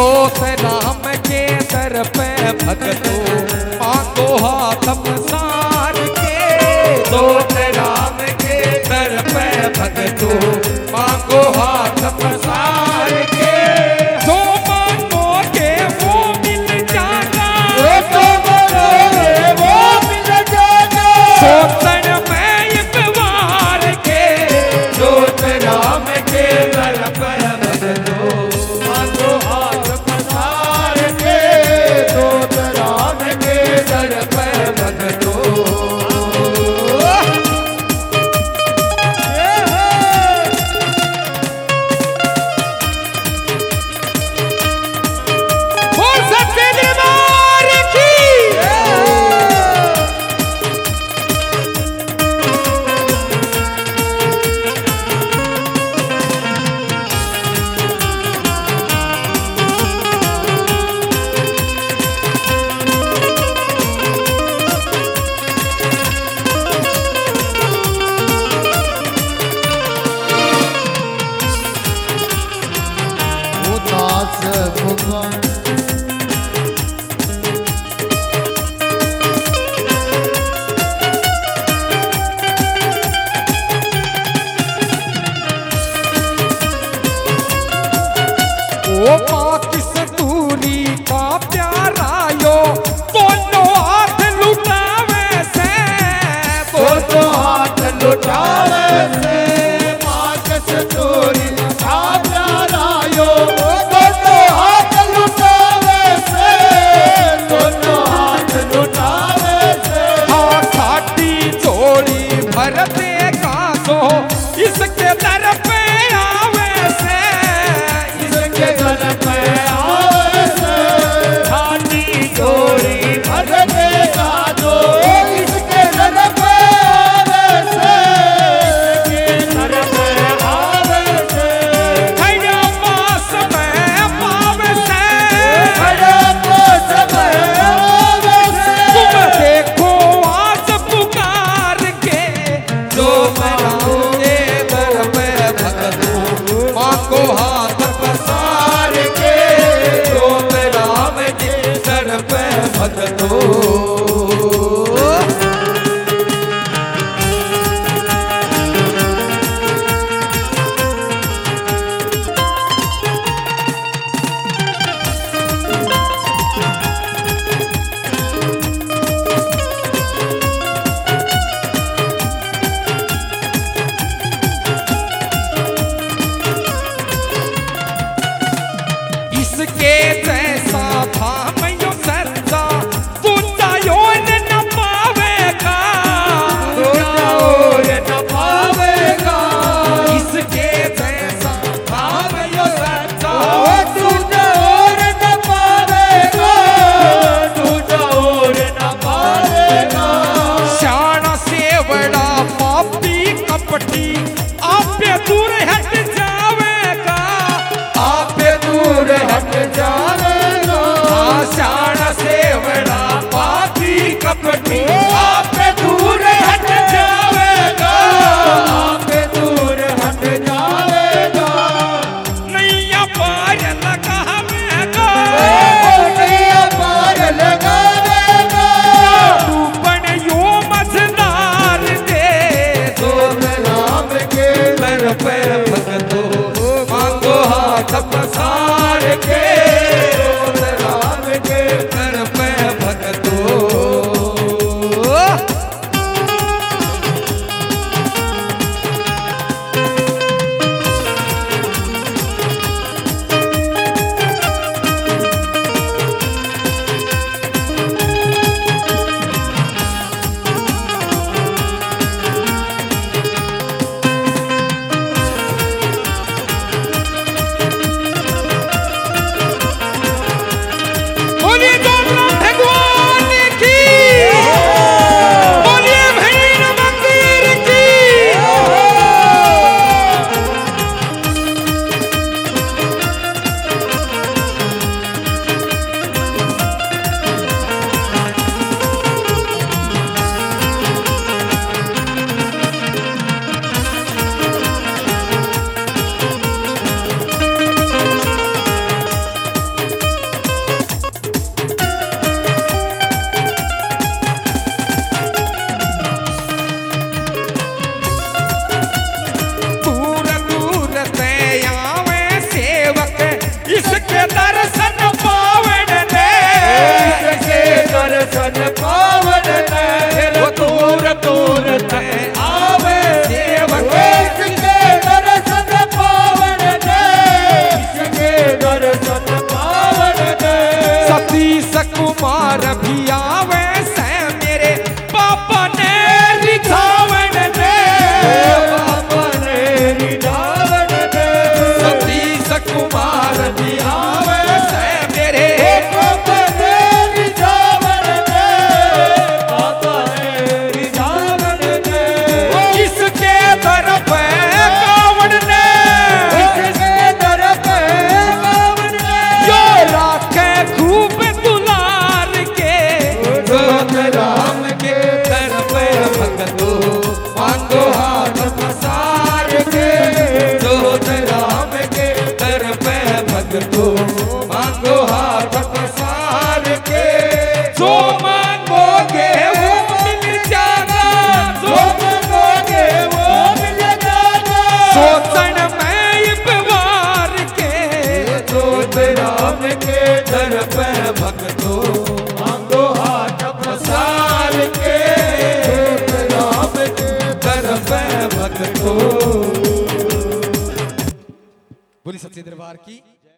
दोस्त राम के दर पे भगतो मांगो हाथ पसार के, दोस्त राम के दर पे भगतो मांगो हाथ पसार के, जो मांगोगे वो मिल जाएगा, जो मांगोगे वो मिल जाएगा, सोचन में एक बार के, दोस्त राम के दर पे भगतो मांगो हाथ पसार के, दोस्त राम के दर पे भगतो। बोल सच्चे दरबार की। उदास भगवान ओ माँ किस दूरी का प्यारा यो, दोनों हाथ लुटावे से, दोनों हाथ लुटावे से, माँ कस तोरी का प्यारा यो, दोनों हाथ लुटावे से, दोनों हाथ लुटावे से, हाँ खाटी चोरी भर देगा तो इसके दर पे आवे से, इसके घर पे आवे से, खाटी चोरी भर देगा तो इसके घर पे आवे से, इसके घर पे आवे से, खैया पास में पावे से, बड़ा पास में आवे से, तुम देखो आज पुकार के, जो मनाओगे दर पे भगतो मांगो हाथ पसार के, जो राम के दर पे भगतो। इसके जैसा धाम यो सच्चा दूजा योन न पावेगा, दूजा और न पावेगा, इसके जैसा धाम यो सच्चा दूजा और न पावेगा, दूजा और न पावेगा, श्याणा सेवड़ा पापी कपटी आपे दूर हट जावेगा, आप दूर हट जावेगा, आशा मांगो हाथ पसार के, जो मांगोगे वो मिल जाएगा, जो मांगोगे वो मिल जाएगा। सोचन में इतवार के, जोत राम के दर पे भक्तो, मांगो हाथ पसार के, जोत राम के दर पे भक्तो। बोली सच्चे दरबार की।